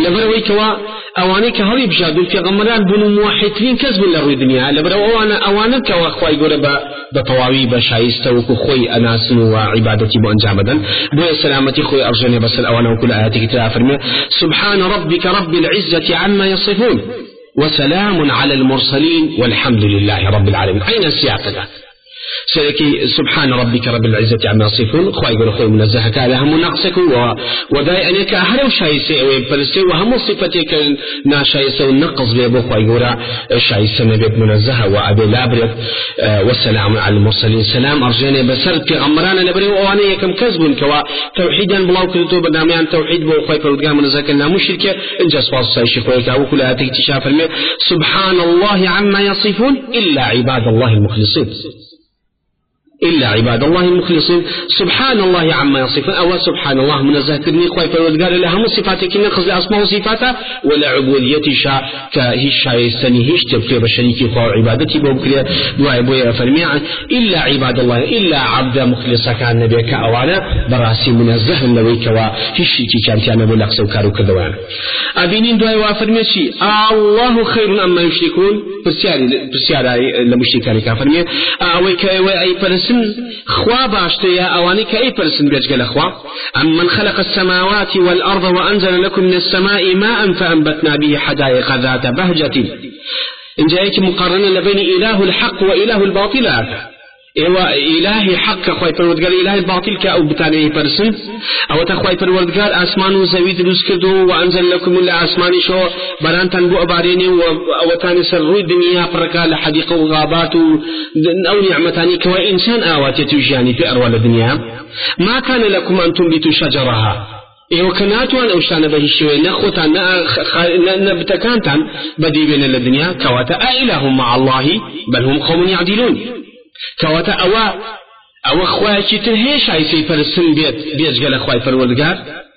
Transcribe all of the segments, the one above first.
لبروي كوا أواني كهري بجادون في غمران بنو موحدين كسب لروي الدنيا لبرو أوانا كوا خوي قرب بطواوي بشايسته وكخوي أناس وعبادتي بأنجامدا بويا سلامتي خوي أرجاني بس الأوانا وكل آياتك تافرمي سبحان ربك رب العزة عما يصفون وسلام على المرسلين والحمد لله رب العالمين. أين السياق سيكي سبحان ربك رب العزة عما يصفون خوي يقول خوي منزهك على هم نقصك وداي أنك أهل وشايسة ويبرسي وهم صفتك ناشايسة ونقص بيبو خوي يقول شايسة نبيب منزهة وأبي لابرد والسلام على المرسلين سلام أرجاني بسرد في غمرانا لبري وأنا كم كذب كوا توحيدا بلاو كلتو بداميان توحيد بو خوي فرودقا منزهك إنها مشركة إنجاز واصل شيخويك أو كل هاتك تشاف الماء سبحان الله عما يصفون إلا عباد الله المخلصين إلا عباد الله المخلصين سبحان الله عما يصفون أو سبحان الله منزه كرني خوي فرودقار لها من صفاتك نقص لأسماء وصفاته ولا عبوديتي شا كهيش شايستني هيش تبكي بشريكي خو عبادتي بوكري دعاء بويا فرميعا إلا عباد الله إلا عبد مخلصة كان نبيك أوانا براسي منزه النبيك وهيش كانت أنا بقول لك سوكارو كذوان أبينين دعاء وافرميشي الله خير أما يشركون بسياري لمشركان كافرمي أويك أي برس خوا باشتيا أواني كأي برسن بيجقل أخوا أمن خلق السماوات والأرض وأنزل لكم من السماء ماء فأنبتنا به حدائق ذات بهجة إن جاءك مقارنة بين إله الحق وإله الباطل إيوا إلهي حق خوي فرودقار إلهي الباطل كأو بتاني برسن أو تخوي فرودقار أسمان وزويد رسكدو وأنزل لكم من الأسمان شو بران تنبو أباريني وتاني سروي الدنيا بركة لحديقة وغابات أو نعمتاني كوا إنسان آواتي تجاني في أروال الدنيا ما كان لكم أن تنبتوا شجرها إيوا كناتوان أوشتان به الشوي نخوتان نبتكانتان بدي بين الدنيا كواتا أإله مع الله بل هم قوم يعدلون كواتا أو خواكي ترهيش عيسي فرسن بيجقل أخواي فرولدقار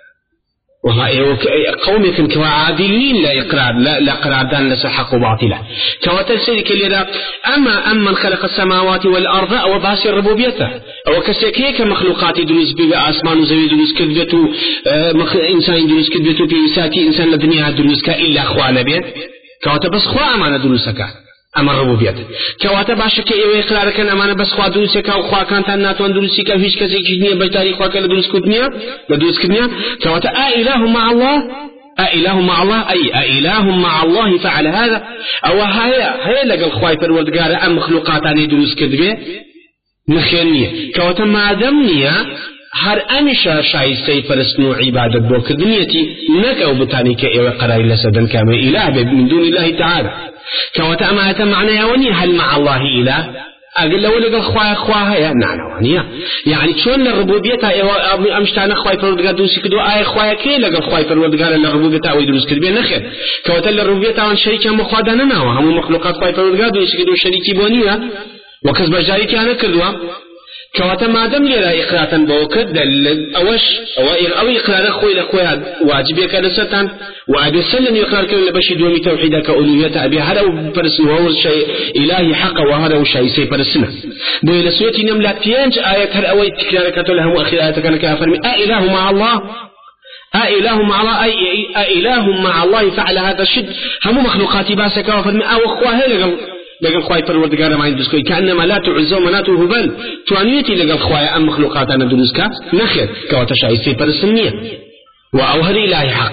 وما قوم يكن كوا عادلين لا إقرار دان لسحق باطلة كواتا سيدك اللي أمن خلق السماوات والأرض أو باسي الربوبيته أو كسيكيك مخلوقات دروس بيبا أسمان وزوي دروس كذبتو إنسان دروس كذبتو في إساتي إنسان الدنيا دروس كإلا أخوانا بيت كواتا بس خوا أمانا دروسك أما الربوبية كواتا باشك إيوه إقرار كان أمانة بس خوا دروسك أو خوا كانت ناتوان دروسك هيش كذي كجنية بجتاري خوا كلا دروس كدنيا كواتا أإله مع الله أإله مع الله أي أإله مع الله فعل هذا أو هيا لقى الخواي فرودقار أم مخلوقاتاني دروس كذبه نخيرنية كواتا ما دمنية هر أمشا شايستي فرسنو عبادة بوك دنيتي نكو بتانيك إيوه قرار لسدن كامل إله من دون الله تعالى كواتا أما معنى يواني هل مع الله إله أقول له لقى خواها يا نعنوانية يعني شون الربوبية أمشتانا خواي فرودقار دوسي كدو آي خوايا كي لقى خواي فرودقار الربوبية أو يدروس كدبيا نخير كواتا الربوبية وان شريكا مخوادانا وهم مخلوقات خواي فرودقار دوسي كدو شريكي بونية وكسب جاريكي أنا كدوا كواتا ما دام لي إقراتا بوكد أوش أو إقرار أخوي لأخوي واجبك لستان وأبي سلم يقرار كون لبشي دومي توحيدك أولوية أبي هذا وبرسن وهو شيء إلهي حق وهذا شيء سيبرسنا بويل سويتي نملا تيانج آية هل أوي تكرارك تلهم وأخير آية كان كافرمي أإله مع الله أإله مع الله أإله مع الله فعل هذا الشد هم مخلوقاتي باسك وفرمي أو أخواه لقى الخواي فرودقار ما يدرسكوي كأنما لا تعزو مناته هبل توانيتي لقى الخواي أم مخلوقات أنا درسكا نخير كواتشاي سيبر السنية وأوهر إلهي حق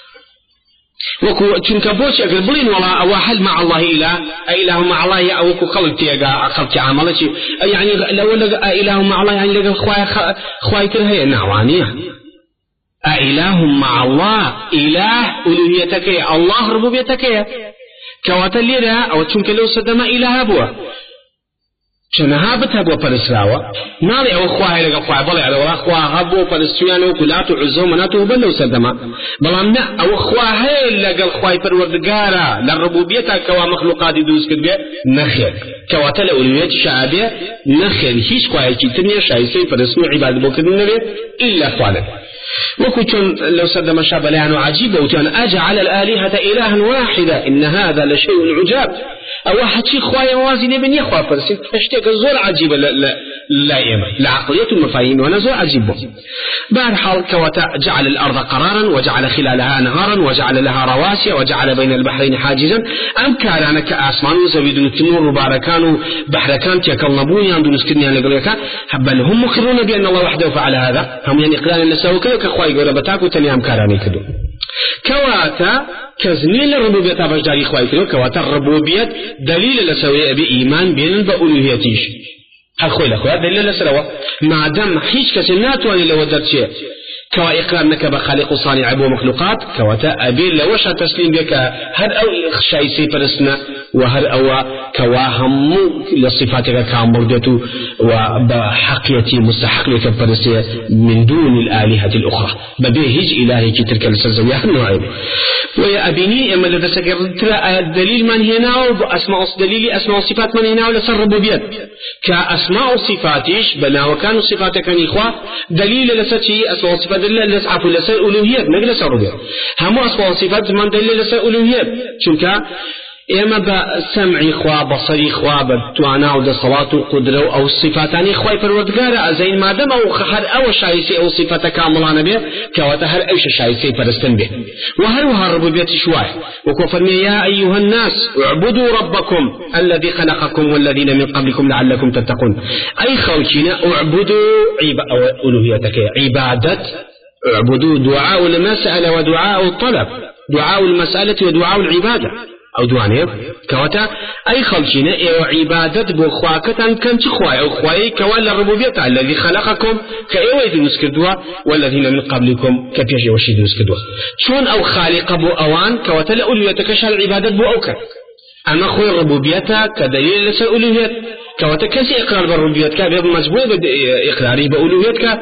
وكو تنكبوش أقل بلين والله أوحل مع الله إله مع الله أو كو خلقتي أخلتي عملتي يعني لو لقى إله مع الله يعني لقى الخواي كرهي نعوانية أإله مع الله إله ألوهيتك الله ربوبيتك كواتا ليرا أو تشنك لو صدما إله أبوه شنها بتهبوا برسراوة نالي أو خواهي لقى خواهي بلي على ولا خواهي هبوا برسيانو كلاتو عزو مناتو بلو صدما بلامنا أو خواهي لقى خواهي پروردگارا للربوبيتا كوا مخلوقات دوس كدبه نخير كواتا لأولوية شعبية نخير هيش خواهي كتنية شايسي فرسمو عباد بوكدن نبي إلا خواهي وكتن لو سد مشابلان عجيبة وتن أجعل الآلهة إلها واحدة إن هذا لشيء عجاب أو حد شيء خوايا وازن بن يخوا فرسين اشتيك زور عجيبة لا إما العقلية المفاهيم وانا زور عجيبة بارحال كوتا جعل الأرض قرارا وجعل خلالها أنهارا وجعل لها رواسي وجعل بين البحرين حاجزا أم كان كأسمان وزويد التنور وباركان بحركان تيكالنبوني عندو نسكنيان لقليكا بل هم مقرون بأن الله وحده فعل هذا هم يعني إقلال النساء وكذا كخواي قولا بتاكو تنيام كاراني كدو كواتا كزنين الربوبية بجاري خواي كدو كواتا الربوبية دليل لسوية بإيمان بين بأولوهيتيش هالخوي لخوي دليل لسلوة ما دام حيش كسنات واني لو درتشي كوا إقرار نكب خالق صانع ومخلوقات كواتا أبين لوش تسليم بك هر أو شيء سيبرسنا وهر أو كواهم لصفاتك كامردته وبحقيتي مستحق لك برسي من دون الآلهة الأخرى ببيهج إلهي كترك السزوية النوعين ويا أبيني أما لذا سكرت الدليل من هنا وأسماء دليل أسماء صفات من هنا ولسر ربوبيات كأسماء صفاتيش بنا وكانوا صفاتك إخوة دليل لساتي أسماء صفات دليل لسعف لسر ألوهيات نقل سر ربوبيات هم أسماء صفات من دليل لسر ألوهيات شنك إما بسمع إخوة بصري إخوة بتوانا وده صلاة وقدرة أو الصفاتاني إخوة فرودقارة زين ما دام أو خهر أو شايسي أو صفات كاملانة به كواتهر أو شايسي فرستن به وهروها الربوبية شواه وكفرني يا أيها الناس اعبدوا ربكم الذي خلقكم والذين من قبلكم لعلكم تتقون أي خوشنا اعبدوا ألوهيتك عبادة اعبدوا دعاء المسألة ودعاء الطلب دعاء المسألة ودعاء العبادة أو دوانيب كواتا أي خلشين أو عبادة بخواكة كان تخواي أو خواي كوال الربوبية الذي خلقكم كأيوة نسكدوا والذين من قبلكم كبيش وشيد نسكدوا شون أو خالق بو أوان كواتا لأولويتك شال العبادة بو أوكا أما خوي الربوبية كدليل لسا أولويت كواتا كسي إقرار بالربوبية كابيض مجبوع إقراري بأولويتك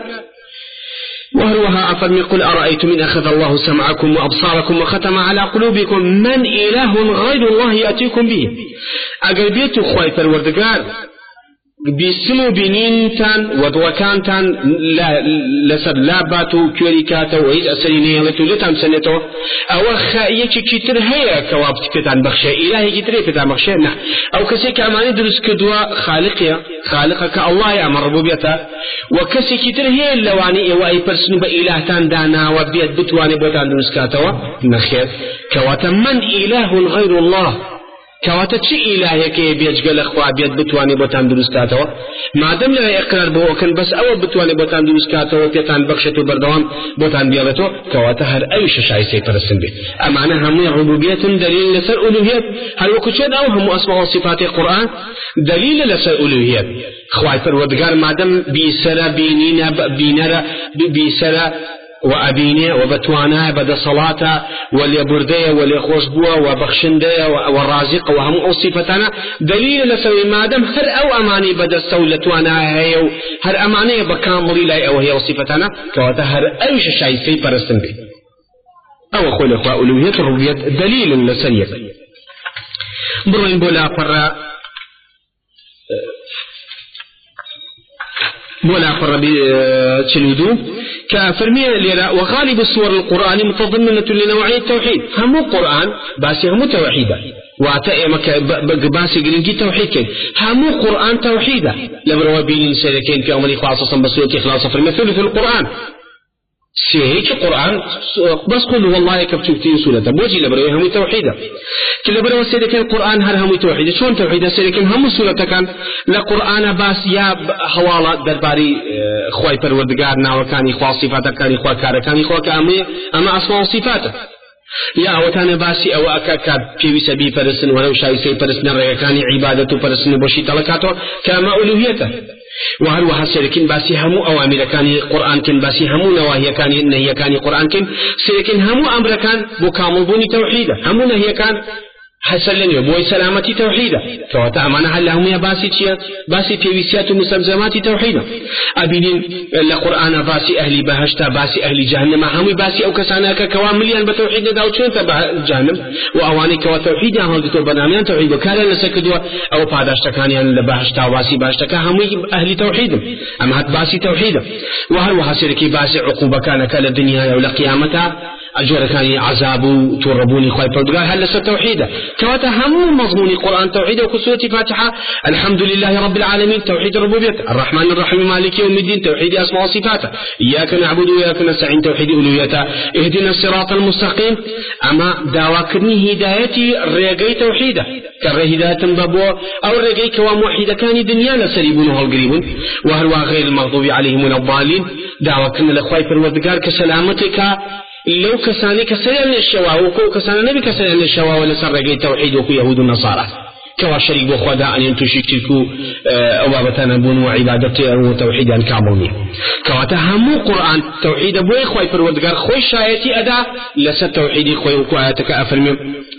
وهروها أفرمي قل أرأيتم إن أخذ الله سمعكم وأبصاركم وختم على قلوبكم من إله غير الله يأتيكم به أقربيت خواي فالوردقار بسمو بنينتان ودوكانتان لسر لاباتو كوريكاتو وإذ أسرينيه لتولتان سنتو أو خائيك كتر هيا كوابتكتان بخشي إلهي كتر يفتان بخشي نا أو كسيك أماني درس كدوا خالقك الله يا مربوبيته وكسي كتر هيا اللواني وأي برسنو بإلهتان دانا وبيت بتواني بوتان درس كاتوا نخير كواتا من إله غير الله كواتا چی إلهي كي بيجقل أخوة بيت بتواني بوتان دروسكاتوا ما دم لا إقرار بوكن بس أول بتواني بوتان دروسكاتوا بيتان بخشتو بردوان بوتان بيالتو كواتا هر أيش شاي سيبرسن به أما أنا هم ربوبية دليل لسر ألوهية هل وكتشد أو هم أسماء وصفات القرآن دليل لسر ألوهية خواي فرودقار ما دم بيسرا بينينا بينرا بيسرا وأبينه وبتوانه بدا صلاته واليبرديه واليخوشبوه وبخشنديه والرازق وهم أصفتنا دليل لسوي مادم هر أو أماني بدا سولتوانا هي هر أماني بكامل لا أو هي أصفتنا كواتا هر أيش شيء في برستن به أو أقول أخوة ألوهية الربوبية دليل لسريع بروين بولا فرّا بتشلودو كفرمي لنا وغالب الصور القرآن متضمنة لنوعية التوحيد هم قرآن بس هم توحيدا واتأمك باسي قرنجي توحيد كين هم قرآن توحيدا لبروا بين سلكين في أمر خاصة بسورة إخلاص فرمي ثلث القرآن سيهيك القرآن بس قل والله كبتوكتين سورة بوجي لبروا هم توحيدا كل بروا سيدكين القرآن هر هم توحيدا شون توحيدا سيدكين هم سورة كان لقرآن باس يا حوالة درباري خواي پروردگار ناوكاني خوا صفاتك كاني خوا كاركاني خوا كامية أما أسماء صفاته يا أوتان باسي أو أكاكاد في سبي فرسن ولو شايسي فرسن ريكاني عبادته فرسن بوشي تلكاته كما ألوهيته وهل وحسيركين باسي همو أوامر كاني قرآن كن باسي همو نواهي كاني نهي كاني قرآن كن سيركين همو أمر كان بكامل بوني توحيدا همو نهي كان حسلني بوي سلامتي توحيدا كواتا أمانة هل لهم يا باسي تشيا باسي بيويسيات ومستلزمات توحيدا أبينين القرآن باسي أهلي بهشتا باسي أهلي جهنم همي باسي أو كساناك كوامليا بتوحيدنا داو شون تبع جهنم وأواني كوا توحيدا هل دكتور برنامجان توحيد وكالا نسكدوا أو بعداشتا كان يعني لبهشتا وباسي بهشتا كهمي أهلي توحيدا أما هات باسي توحيدا وهل وحسيركي باسي عقوبة كان كلا الدنيا ولا قيامتها أجور كان عذاب توربوني خواي بردقال هل لسه توحيدا كواتا هم مضمون القرآن توحيدا وكسورة فاتحة الحمد لله رب العالمين توحيد الربوبية الرحمن الرحيم مالك يوم الدين توحيد أسماء وصفاته إياك نعبد وإياك نستعين توحيد ألوهيته اهدنا الصراط المستقيم أما داواكرني هدايتي ريقي توحيدا كره هداية بابو أو ريقي كواموحيدا كان دنيا لسريبونه القريبون وهل غير المغضوب عليهم ولا الضالين داواكرنا لخواي بردقال كسلامتك لو كساني كسيان الشواء وكو كسان النبي كسيان الشواء ولا سرقي توحيد وكو يهود النصارى كوا شريك بخدا أن ينتشك تلكو أبابتنا بون وعبادته وتوحيدا كاملين كوا تهمو قرآن توحيد بوي خوي فرودقار خوي شايتي أدا لسا توحيدي خوي وكو آياتك أفرمي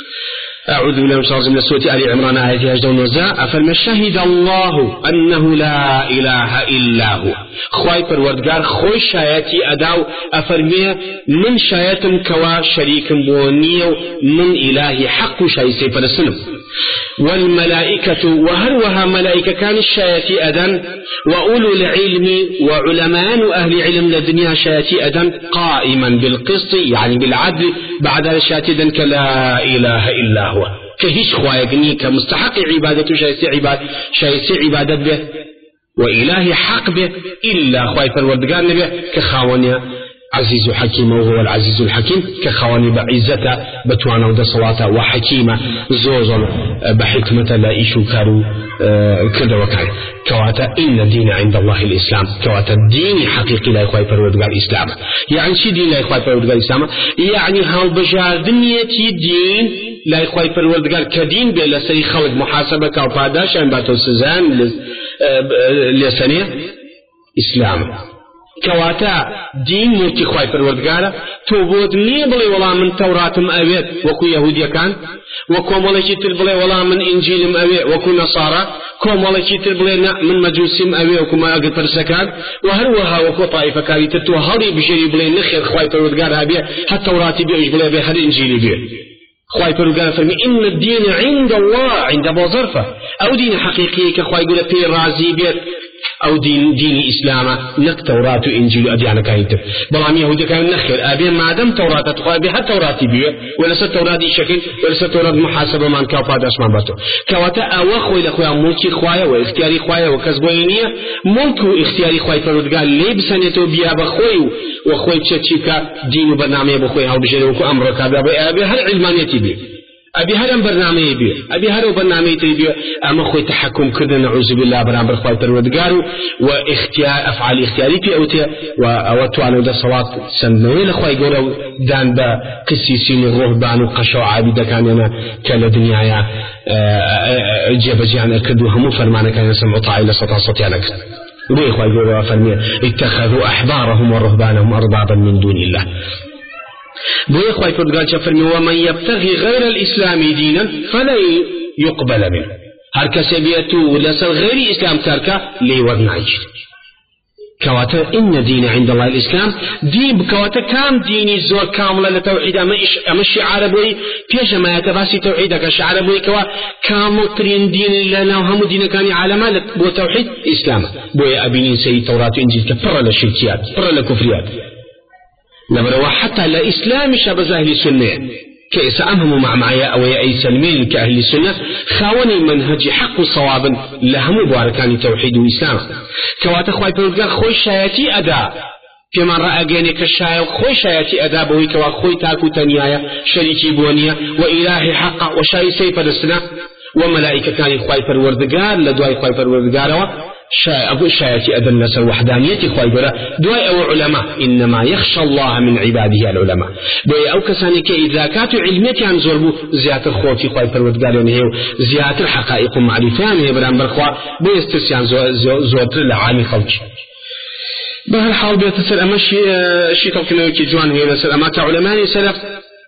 أعوذ بالله من الشيطان من سورة آل عمران آية 11 أفلم شهد الله أنه لا إله إلا هو خوي پروردگار خوي شايتي أداو أفرمي من شايتم كوا شريك بونيو من إله حق شايسي فلسلم والملائكة وهروها ملائكة كان الشايتي أدن وأولو العلم وعلمان أهل علم لدنيا شايتي أدن قائما بالقسط يعني بالعدل بعد الشايتي أدن كلا إله إلا هو كهيش خوايقني كمستحق عبادته شايسي عبادت به وإله حق به إلا خواي پروردگار نبه كخاونيا عزيز حكيم وهو العزيز الحكيم كخواني بعزته بتوانا ودا صلاته وحكيمة زوزل بحكمة لا إيشو كارو كذا وكان كواتا إن الدين عند الله الإسلام كواتا الدين حقيقي لا يخوي فرودقال الإسلام يعني شي دين لا يخوي فرودقال الإسلام يعني هالبجار دنيتي دين لا يخوي فرودقال كدين بلا سري خلق محاسبة كوفاداش عن باتو سزان لسنية إسلام كواتا دين موتي خواي پروردگارا تو بود ني بلي ولا من توراتم اويت وكو يهوديا كان وكو ملكي تر بلي ولا من انجيلم اوي وكو نصارى كو ملكي تر بلي من مجوسيم اوي وكو ما اقل فرسكان وهروها وكو طائفة كاري ترتو هاري بشري بلي نخير خواي پروردگارا بيه حتى توراتي بيه بلي بيه هر انجيلي بيه خواي پروردگارا فرمي ان الدين عند الله عند ابو ظرفة او دين حقيقي كخواي يقول في رازي بيه أو دين إسلام نك توراة إنجيل أديانا كاينتر بلام يهودي كان نخير أبي ما دام توراة تقوى بها توراة بيه ولا ستوراة دي شكل ولا ستوراة محاسبة من كافات أسمان باتو كواتا أواخوي لخويا ملكي خوايا واختياري خوايا وكسبوينية ملكو اختياري خوايا فرودقال لي بسنتو بيها بخوي وخوي تشتشيكا دين برنامج بخوي هاو بجري وكو أمريكا أبي هل علمانيتي بيه أبي هرم برنامج بيه أبي هرو برنامج تبيه أما خوي تحكم كذا نعوذ بالله برنامج خوي پروردگارو واختيار أفعال اختياري في أوتي وأوتوانو ده صلاة سنوي لخوي قولوا دان با قسيسين الرهبان وقشوا عابدة كان أنا كلا دنيايا جيبجيان أكدوا همو فرمانا كان يسمعوا طاعي لسطا صوتيانك بيه خوي قولوا فرمية اتخذوا أحبارهم ورهبانهم أربابا من دون الله بوي خواي پروردگار فرمي ومن يبتغي غير الإسلام دينا فلا يقبل منه هر کس بيتو لسر غير إسلام تركه لي ورنعيش كواتا إن دين عند الله الإسلام دين بكواتا كام ديني زور كاملة لتوحيد أما الشعار بوي بيش ما يتباسي توحيدك الشعار بوي كوا كامل ترين دين لنا وهم دين كان عالما بو توحيد إسلام بوي أبينين سيد توراة إنجيل كفر للشركيات فر للكفريات لما حتى لا إسلام شبز أهل السنة كيس أمهم مع معايا أو أي سلمين كأهل السنة خاوني منهج حق صوابا لهم مباركان توحيد وإسلام كوات أخوي بلغار خوي شايتي أداء كما رأى جانك الشاي خوي شايتي أداء بوي كوا خوي تاكو تنيايا شريكي بونيا وإله حق وشاي سيف السنة وملائكة كان خوي پروردگار لدواي خوي پروردگار أبو شايتي أدن نسر وحدانيتي خواهي قولا دواء أو علماء إنما يخشى الله من عباده العلماء دواء أو كساني كإذا كانت علميتي عن زربو زيادة الخوفي خواهي فرودقال يعني هيو زيادة الحقائق معرفان هي بران برخوا بيستسيان زودر لعامي خلقي بهالحال بيتصل أما شي طبقنا وكي جوان هي نسر أما تعلماني سلف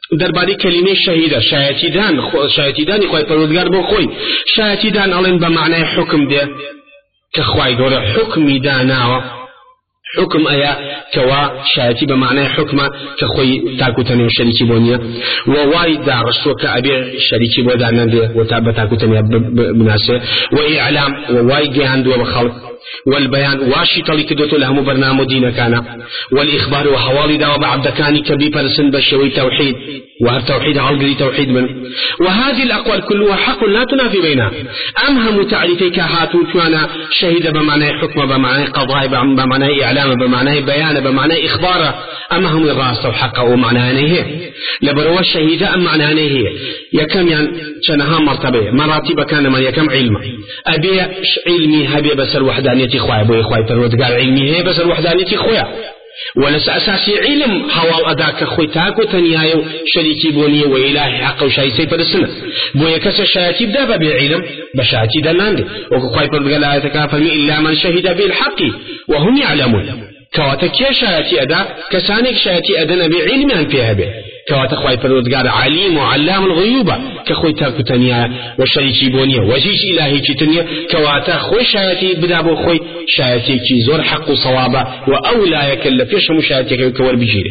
درباري كلمة شهيدة شايتي دان خوي پروردگار بو خوي شايتي دان ألين بمعنى حكم ده كخواي دور حكمي داناوه حكم أيا كوا شايتي بمعنى حكمة كخوي تاكو تاني شريكي بونيا ووايد دارس وكأبي شريكي بودانا ده وتابع تاكو تاني بناسه وإعلام ووايد جهاند وخلق والبيان واشي طليق دوتو لهم برنامج دين كان والإخبار وحوالي دوا بعبد كاني كبي برسن بشوي توحيد والتوحيد عقلي توحيد من وهذه الأقوال كلها حق لا تنافي بينها أمهم تعريفك هاتو توانا شهيد بمعنى حكم بمعنى قضاء بمعنى إعلام بمعنى بيان بمعنى إخبار أمهم الراس وحقه ومعنى هي لبروا الشهيدة أم معنى هي يكم يعني شنها مرتبة مراتب كان من يكم علم أبي علمي هبي بس الوحدانية خويا بو خويا پروردگار علمي هي بس الوحدانية خويا ولس أساسي علم حوال أداك خوي تاكو تنيايو شريكي بوني وإلهي حق وشايسي برسنة بو يكس الشياتي بدابا بعلم بشاتي دلاندي وكخوي پروردگار لا يتكافل إلا من شهد بالحق وهم يعلمون كواتك يا شياتي أدا كسانك شياتي أدنا بعلم أن فيها به كواتا خوي پروردگار عليم وعلام الغيوب كخوي تاكو تنيا وشريكي بونيا وجيش إلهي تنيا كواتا خوي شايتي بدابو خوي شايتي كي زور حق صوابا وأولا يكلف يشم شايتي كور بجيره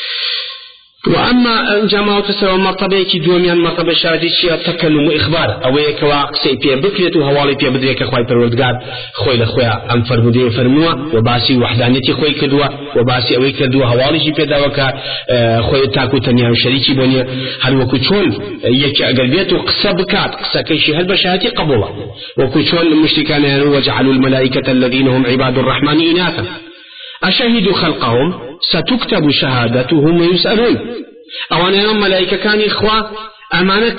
وأما جماعة تسوى مرتبة كي دوميان مرتبة شايتي شيء تكلم وإخبار أو يكوا قصي بيه بكريت وهوالي بيه بدريك خوي پروردگار خوي لخويا أم فرمودي فرموا وباسي وحدانيتي خوي كدوا وباسي أوي كدوا هوالي جي بيه داوكا خوي تاكو تنيا وشريكي بونيا هل وكوشون يكي أقلبيته قصة بكات قصة كيشي هل بشهاتي قبولا وكوشون المشركان وجعلوا الملائكة الذين هم عباد الرحمن إناثا أشهدوا خلقهم ستكتب شهادتهم ويسألون أولا يوم ملائكة كان إخوة أمانة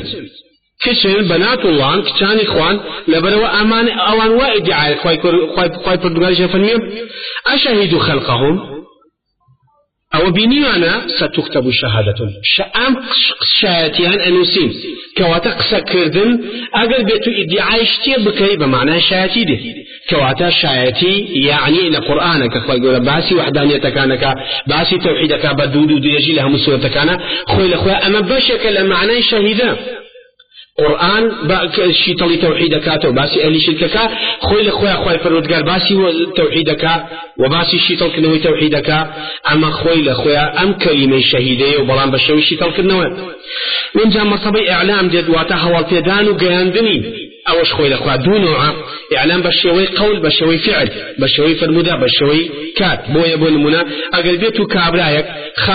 كتشن بنات الله كتان إخوان لبروا أمانة أوان وإدعاء خواي پردگار شفنميم أشهدوا خلقهم أو بنيانا ستكتب شهادتهم شأم شهادتيان أنوسين كواتا قصة كردن أقل بيتو إدعاء اشتيا بكري بمعنى شهادتي دي كواتا شهادتي يعني إن قرآنك خوي يقول باسي وحدانيتك كانك باسي توحيدك بدودو ديجي لها مسورتك كان خوي لخويا أما بشك لمعنى شهيدا قرآن باشي طلي توحيدك وباسي أهل شركك خوي لخويا خوي پروردگار باسي توحيدك وباسي شيطان كنوي توحيدك أما خوي لخويا أم كلمة شهيدة وبلان بشوي شيطان كنوي ونجا مرتبة إعلام ديد واتا هوال تيدان وقياندني أوش خوي لخويا دونوعا إعلام بشوي قول بشوي فعل بشوي فرمودا بشوي كات بويا بولمنا أقل بيتو كابرايك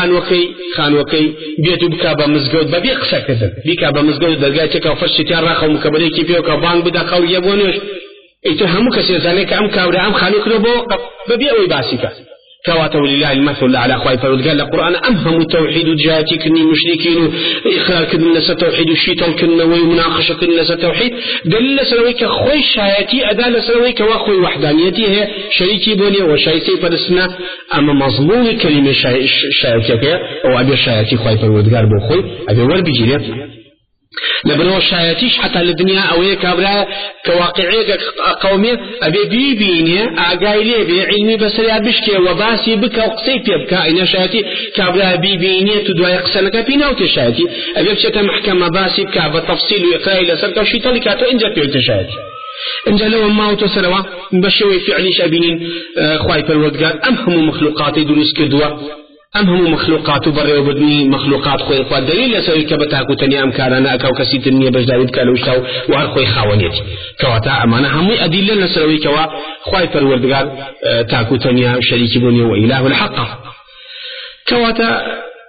خانوكي بيتو بكابا مزقود ببي قصة كذن بكابا مزقود درقاتك وفرشتيان راخو مكبري كيبيو كابانك بدا قول يبونيوش ايتو همو كسي زانيك أم كابرا أم خانوك ربو ببي أوي باسيكا كواتا ولله المثل على أخوي فرد قال القرآن أمهم التوحيد جهاتي كني مشركين إخلال كنا ستوحيد الشيطان كنا ومناقشة كنا ستوحيد دل سلويك خوي شايتي أدال سلويك وأخوي وحدانيتي هي شريكي بوني وشايتي فرسنا أما مضمون كلمة شايتي أو أبي شايتي خوي فرد قال بوخوي أبي وربي جيريت لبنو شايتيش حتى الدنيا أو كابرا كواقعية قومية أبي بيبيني أقايلي بعلمي بسريع بشكي وباسي بك وقصي بيبكا إن شايتي كابرا بيبيني تدوى يقصنك بينا وتشايتي أبي بشتا محكمة باسي بكا بتفصيل وإقرأي لسرك وشيطالي كاتو إنجا بيوتشايتي إنجا لو ما وتسروا بشوي فعلي شابينين خواي پروردگار أمهم مخلوقاتي دروس كدوا أمهم مخلوقات بري وبدني مخلوقات خوي خوا دليل سوي كبتاكو تني أمكارنا أكاو كسيت النية بجداري بكالو شتاو وهر خوي خاونيتي كواتا أمانا همي أدلة نسوي كوا خواي پروردگار تاكو تنيا شريك بني وإله الحق كواتا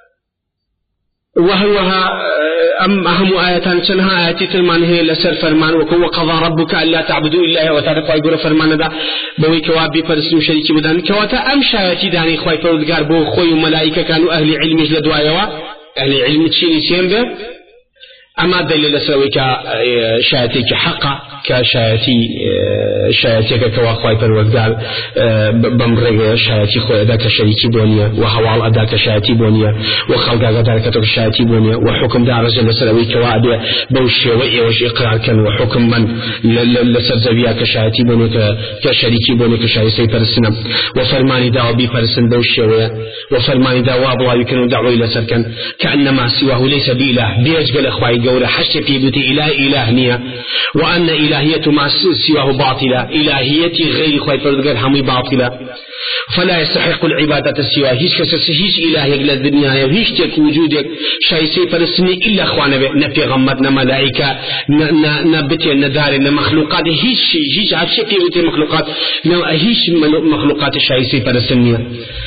وهوها أهم آياتان شنها آياتي تلمان هي لسر فرمان وكو قضى ربك ألا تعبدوا إلا وتعرفوا يقول فرمان دا بوي كوابي فرسلو شريكي بدان كواتا أمشى آياتي داني خواي فرودگار بو خوي وملائكة كانوا أهل علم جلدوا أيوا أهل علم تشيني سيان به أما دليل لسوي كشايتي كحقة شايتي كواخوي بالوردال بمرق شايتي خو أداك شريكي بونيا وحوال أداك شايتي بونيا وخلق أداك شايتي بونيا وحكم دار رجل لسوي كواد بوشي وإيش إقرار كان وحكم من لسرزبيا كشايتي بونيا كشريكي بونيا كشايتي برسنا وفرماني دعوة بفرسن بوشي وفرماني دعوة الله يكون دعوة إلى سركن كأنما سواه ليس بإله بيجبل أخوي قولة حشت في بيتي إله نية وأن إلهية ما سواه باطلة إلهيتي غير خوي فردقال همي باطلة فلا يستحق العبادة سواه هيش كسس هيش إلهي قل الدنيا وهيش تك وجودك شايسي فرسني إلا أخوانا نبي غمتنا ملائكة نبتي ندار مخلوقات هيش عفشي في بيتي مخلوقات هيش مخلوقات شايسي فرسني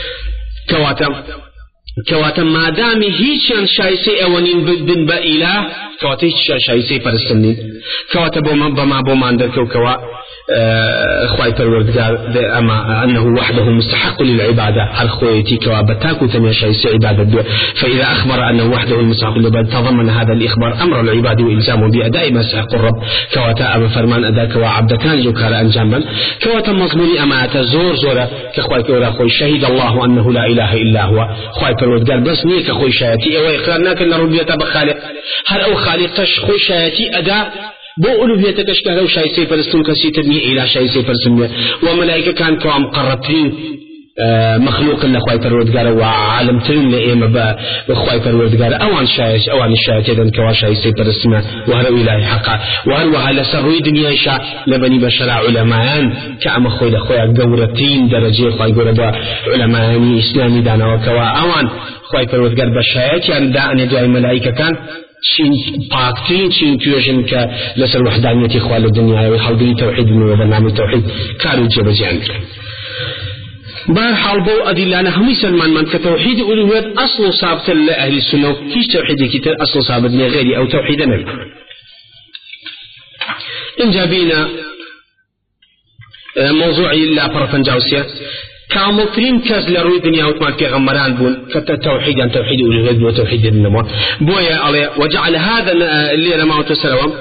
كواتا ما دام هيش شايسي أولين بن بإله كواتا هيش شايسي فرسني كواتا بما عندك كوا خوي پروردگار أما أنه وحده مستحق للعبادة هل خويتي كوا بتاكو تنيا شايسي عبادة فإذا أخبر أنه وحده المستحق للعبادة تضمن هذا الإخبار أمر العباد وإلزامه بأداء ما سيحق الرب كواتا أما فرمان أدا كوا عبد كان يكار أنجاما كواتا مضموني أما زور كخوي كورا خوي شهد الله أنه لا إله إلا هو خوي پروردگار بس نيك خوي شايتي أو إقرارناك أن ربية بخالق هل أو خالقش خوي شايتي أدا بو ألوهيتك أشكاله شايسي فرستون كسي تدني إلى شايسي فرسمية وملائكة كان كوام قربتين مخلوق لخواي پروردگار وعالم ترين لإيما بخواي پروردگار أوان شايش أوان الشايش يدن كوا شايسي فرسمية وهرو إلهي حقا وهروها لسروي دنيا شاء لبني بشرع علماء كأما خوي لخواي قورتين درجي خواي قوربا علماء إسلامي دانا وكوا أوان خواي پروردگار بشايش يعني دعني دعاء ملائكة كان شين باكتين شين توجن كلسر وحدانية إخوان الدنيا وحلقين توحيد وبرنامج التوحيد كانوا جبزي عنك بار حال بو أدلانا همي سلمان من كتوحيد ألوهيات أصل صابت لأهل السنة كيش توحيد كتير أصل صابت لغيري أو توحيد نبي إن جابينا موضوعي لا برفن جاوسيا كاملترين كاز لروي دنيا وتمان في غمران بون كتوحيد عن توحيد الوهيد وتوحيد النمو بويا عليه وجعل هذا اللي لما تسلم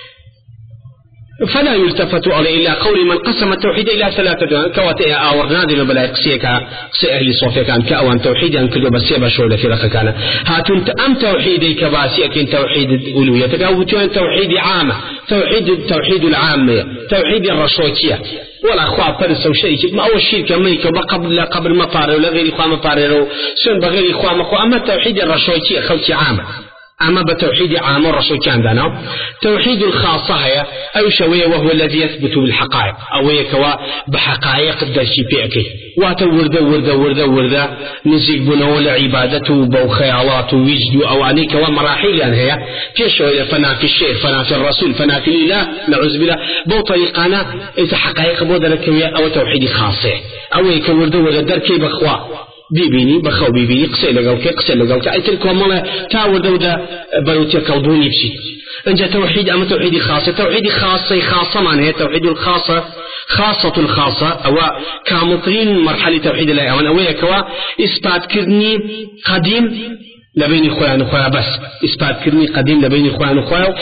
فلا يلتفت عليه إلا قول من قسم التوحيد إلى ثلاثة كواتئ أورنا دي بلا قسيك قسي أهل صوفيا كان كأوان توحيد أن كله بس يبشر في لك كان هاتون أم توحيدي كباسيك توحيد ألوهيتك أو توحيد عامة توحيد العامة توحيد الرشوكية ولا أخوة فرس أو شيء ما أول شيء كميك قبل مطار ولا غير إخوة مطار سن بغير إخوة مخوة أما توحيد الرشوكية خوتي عامة أما بتوحيد عام الرسول كان دانا توحيد الخاصة هي أو شوية وهو الذي يثبت بالحقائق أو يكوا بحقائق الدرشي بيأكي واتو ورده نزيق بنو لعبادته بو خيالات ويجد أو عنيك ومراحل يعني هي كشوية فنا في الشيء فنا في الرسول فنا في الإله نعوذ بالله بو طريقانا إذا حقائق بودركوية أو توحيد خاصة أو يكوا ورده دركي بخوا بيبيني بخو بيبيني قصي لقلك أيتلك ومالا تاور دودا بروتيا كالبوني بشي انجا توحيد أما توحيد خاصة معناها توحيد الخاصة خاصة أو كامطرين مرحلة توحيد الله أو يكوا إثبات كرني قديم لبين إخوان بس إثبات كرني قديم لبين إخوان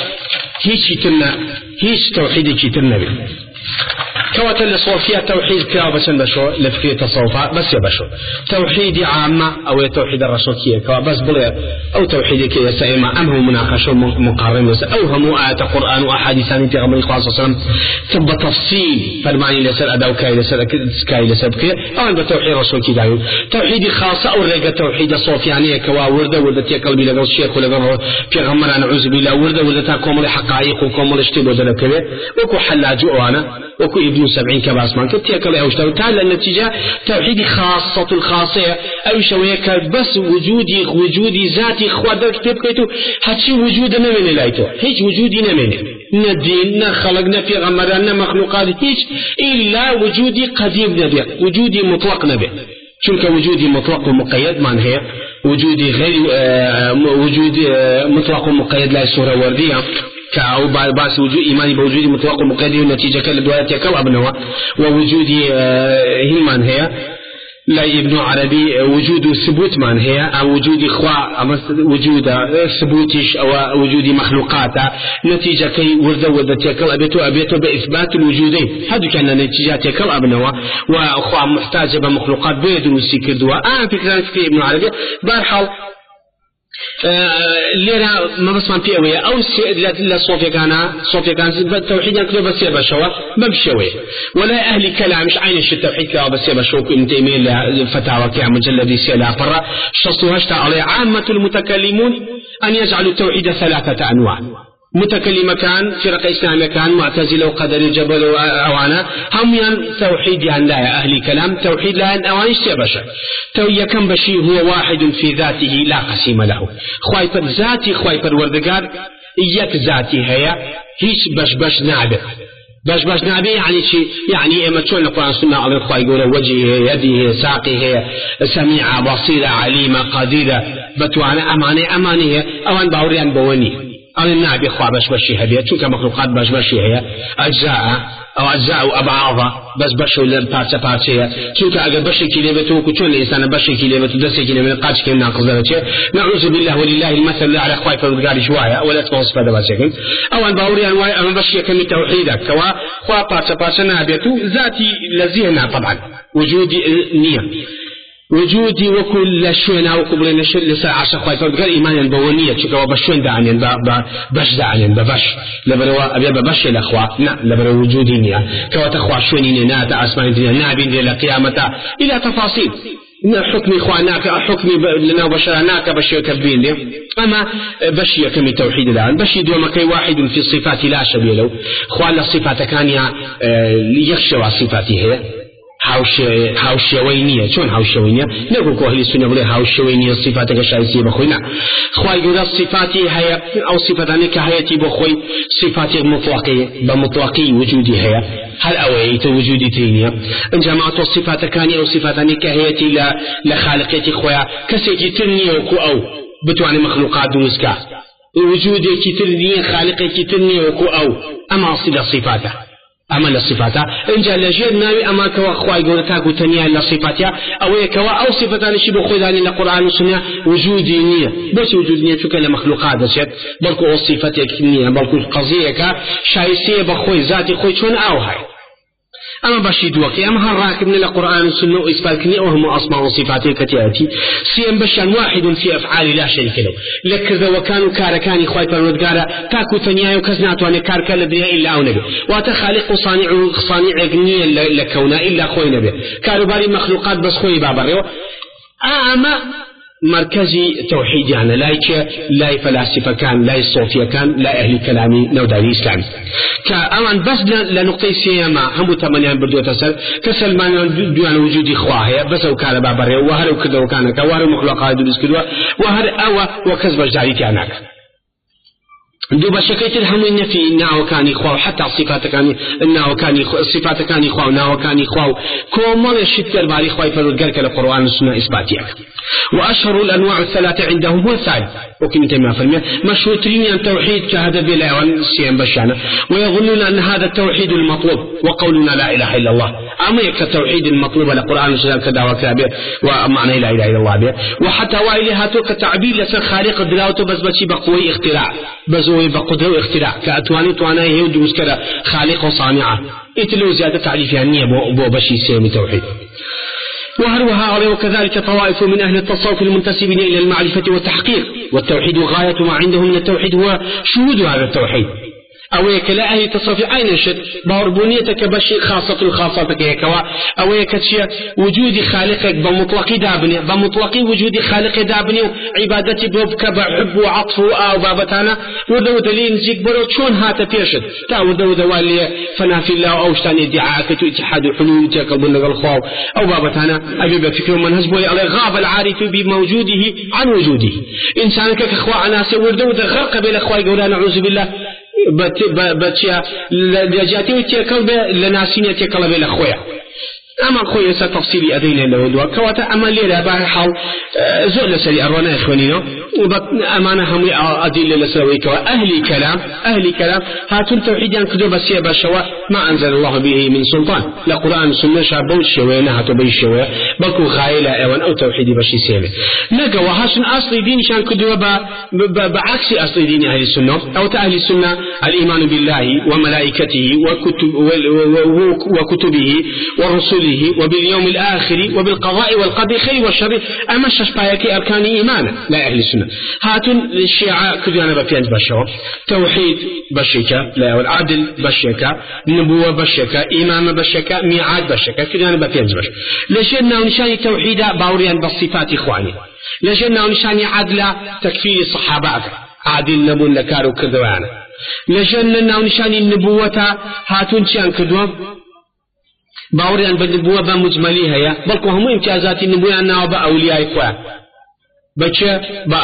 هيش توحيد كترنا بي كوات الصوفية توحيد كابس بشو لفكية تصوفها بس يبشو توحيد عامة أو توحيد الرسولية كابس بلا أو توحيد كي يسأما أم هو مناقشة مقارنة أو هم آيات القرآن وأحاديث عن تغمر الله صلى الله عليه وسلم كب تفصيل فرماني لسر أداو كاي لسر بكير أو عند توحيد الرسولية دايون توحيد خاصة أو رجع توحيد الصوفيانية كوا وردة تي قلبي لقل الشيخ ولقل بيغمر عن عز بالله وردة تاكم لحقائق وكم لاشتبه ذلك وكو حلاجو أنا وكو ابن 70 كباسمان كتيكل أوشتو تعالى النتيجة توحيد خاصة الخاصية أو شويك بس وجودي ذاتي خوادر كتب كيتو هاتشي وجود نمين لايتو هيج وجودي نمين ندين نخلقنا في غمرنا مخلوقات هيج إلا وجودي قديم نبي وجودي مطلق نبي شنك وجودي مطلق ومقيد من هي وجودي غير وجود مطلق ومقيد لا صورة وردية كأو باس وجود إيماني بوجود مطلق ومقيد والنتيجة كالدوالات يكو أبنوا ووجود هلمان هي لا ابن عربي وجود ثبوت من هي أو وجود إخواء وجود ثبوتش أو وجود مخلوقات نتيجة كي ورد تيكل أبيتو بإثبات الوجودين هذا كان نتيجة تيكل أبنوا وأخواء محتاجة بمخلوقات بيدروسي كردوا فكرة ابن عربي بارحال ليرا ما بس في أوية أو لا صوفيا كان التوحيد ينقلوا بس يبشوا ما بشوي ولا أهل كلام مش عين التوحيد كلا بس يبشوا كن تيميل فتاوى كمجلد سيلا فرا شصوهشت على عامة المتكلمون أن يجعلوا التوحيد 3 أنواع متكلم كان فرق إسلامية كان معتزلة وقدر الجبل وأوانا هم توحيد يعني لا يا أهل كلام توحيد لا أوانش سيبشر تويا كم بشي هو واحد في ذاته لا قسيم له خوايبر ذاتي خوايبر وردقار إياك ذاتي هي هيش بش نعبه باش نعبي يعني شيء يعني اما تشون القرآن السنة على الخوي يقول وجهه يده ساقه سميعة بصيرة عليمة قديرة بتوانا أمانية أوان باوريان بوني أنا النعبي خوا بشي هبية شو كمخلوقات بشي هي أجزاء وأبعاضها بشي ولا بارتشة شو كأجر بشي كلمته وكشون الإنسان بشي كلمته دسي كلمة قاتش كلمة ناقص نعوذ بالله ولله المثل على خواي فردقاري شوية ولا تفوز فهذا بسكن أو أن باوري أنواع أما بشي كلمة توحيدك كوا خوا بارتشة نعبيته ذاتي لزيهنا طبعا وجود نية وجودي وكل شيء وكل نشر لساعة عشر خواي فردقار إيمانا بونية شكوا بشون دعنين بش دعنين ببش لبروا أبي ببش الأخوة لا لبروا وجودي نية كوا تخوى شونين نات أسمان الدنيا نابين إلى قيامته إلى تفاصيل حكمي إخواناك حكمي لنا وبشرناك بشي كبين لي أما بشي كم التوحيد الآن بشي دوما كي واحد في الصفات لا شبيه له خوان الصفات كان يخشوا صفاته هي هاوشوينية شون هاوشوينية نقول كأهل السنة بله هاوشوينية صفاتك الشايسية بخوينا خواي يقول صفاتي هي أو صفتاني كهيتي بخوي صفاتي مطلقية بمطلقي وجودي هي هل أويت وجودي تينية إن جماعة الصفات كاني أو صفاتاني كهيتي لخالقيتي خويا كسيتي ترنية وكو أو بتواني مخلوقات دوسكا وجودي كترنية خالقي كترنية وكو أو أما أصل صفاته أما لصفاتها إن جاء لجير ناوي أما كوا خواي قولتاك وتنيا لصفاتها أو كوا أو صفتان شبه خويداني لقرآن والسنة وجودي نية بس وجود نية شو كان مخلوقات دسيت بلكو أو صفتك نية بلكو قضية شايسية بخوي ذاتي خوي شون أو هاي أما بشيد وقتي أما هالراكب من القرآن والسنة وإثباتني وهم أسماء وصفاته كتياتي سيم بشان واحد في أفعال لا شريك له لكذا وكانوا كاركاني خواي فرودقارا تاكو ثنياي وكزنات وأنا كاركا لبنيا إلا أو نبي وتخالق صانع غنيا لكونا إلا خوي نبي كارباري مخلوقات بس خوي بابا أما مركزي توحيد يعني لا فلاسفة كان لا الصوفية كان لا أهل كلامي نوداري إسلامي كأمان بس لنقطة سيما هم تمانيان بردو تسل كسلمان دوان وجود إخواه بس وكان بابره وهر وكذا وكانك وهر مخلوقات دولس كدوا وهر أوا وكذب جاري كانك دوبا شكيت الهم إن في إنه كان إخوة حتى صفات كان إنه كان صفات كان إخوة إنه كان إخوة كومال الشتر باري إخوة فرد قالك القرآن والسنة إثباتيك وأشهر الأنواع الثلاثة عندهم هو الثالث وكم تما فرمي مشروطين أن توحيد كهذا بلا سيم بشانة ويظنون أن هذا التوحيد المطلوب وقولنا لا إله إلا الله أما يك التوحيد المطلوب للقرآن والسنة كذا وكذا ومعنى لا إله إلا الله به وحتى وإلها توك تعبير لسان خالق الدلاوة بس بشي بقوي اختراع بزوي بقدر واختراع كأتواني توانا يهود وسكرة خالق وصانعة إتلو زيادة تعريف يعني بو بشي سيم توحيد وهروها عليه وكذلك طوائف من أهل التصوف المنتسبين إلى المعرفة والتحقيق والتوحيد غاية ما عندهم من التوحيد هو شهود هذا التوحيد أو كلا أهل التصوف عين شد باربونيتك بشي خاصة الخاصة كيكوا أو كتشي وجود خالقك بمطلق دابني بمطلق وجود خالق دابني عبادتي بوبك بحب وعطف أو بابتانا ودو دليل زيك برو شون هاتا بيشد تا ودو دوالي فنا في الله أو شتاني ادعاءك اتحاد الحلول تيقبل لك الخواو أو بابتانا أبي بفكر من هزبوي على غاب العارف بموجوده عن وجوده إنسانك كخوا عناسي وردو غرق بالأخوة يقول نعوذ بالله بتشيا لجاتي وتيكل لناسين يتيكل بالأخويا أما خوي تفصيلي أدينا له دوا كواتا أما ليلة بحال زول لسري أروانا إخوانينا أمانة هم أدلة لسوي كوا أهل كلام هاتون توحيدان كدو بسيا بشوا ما أنزل الله به من سلطان لا قرآن سنة شابو الشوية نهاتو بي الشوية بلكو خايلة أوان أو توحيدي بشي سيبه نقا وهاشن أصل دين شان كدو بعكس أصل دين أهل السنة أو أهل السنة الإيمان بالله وملائكته وكتبه ورسله وباليوم الآخر وبالقضاء والقدر خير والشر أما ششبايك أركان إيمانا لا أهل السنة هاتون الشيعة كدوانا بفيانز بشوا توحيد بشكا لا والعدل بشكا نبوة بشكا إمام بشكا ميعاد بشكا كدوانا بفيانز بشوا لجنا ونشاني توحيدا باوريان بالصفات إخواني لجنا ونشاني عدل تكفير الصحابة عادل نبون لكارو كدوانا لجنا ونشاني النبوة هاتون شان كدوا باوريان بالنبوة بمجملي هيا بلكو هم امتيازات النبوة أنها بأولياء إخوان بچه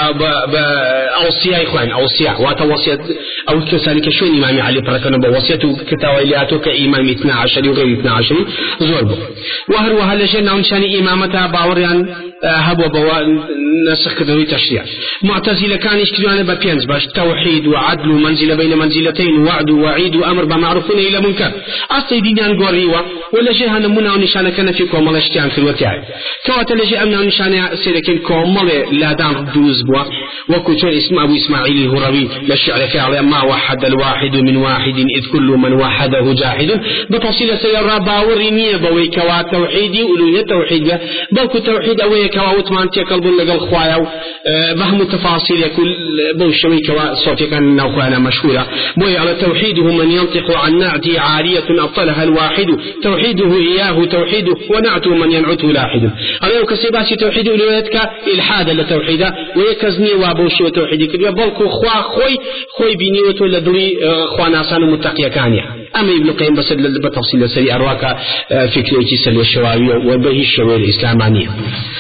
أوصياء إخوان أوصياء واتوصية أو كسالك شون إمام علي بركنا بوصيته كتوالياته كإمام 12 وغير 12 زوربه وهروها لجنة ونشان إمامتها باوريان هبوا بوا نسخ ذوي تشريع معتزلة كان يشكلون ببيانز باش توحيد وعدل ومنزلة بين منزلتين وعد وعيد وأمر بمعروفون إلى منكر أصل دينان قريوة ولا شيء هنمونا ونشان كان في كومل اشتيان في الوتيعي كواتا لجي أمنا ونشان سيركين كومل لا دام دوز بوا وكتون اسم أبو إسماعيل الهروي للشعر كعلى ما وحد الواحد من واحد إذ كل من وحده جاحد بتفصيل سيرى باوري نية بوي كوا توحيدي أولوية توحيد بلكو توحيد أوي كوا وطمان تيكل بلغ الخوايا بهم التفاصيل يكون بوشوي كوا صوتي كان نوخوانا مشهورة بوي على توحيده من ينطق عن نعتي عارية أبطلها الواحد توحيده إياه توحيده ونعته من ينعته لاحد أنا كسيباسي توحيد أولويتك إلحادا لتوحيدا ويكزني وابوشي توحيدي كبير بلكو خوي بيني وتولى دلي خواناسان متقيا كانيا أما ابن القيم بس بتفصيل سريع أرواك فكرة سلوى الشواوية وبه الشواوية الإسلامانية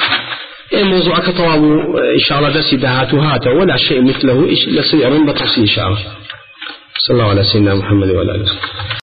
موضوع كطواب إن شاء الله درس دهاتها ولا شيء مثله لسيئرون بتفصيل إن شاء الله صلى الله على سيدنا محمد وعلى آله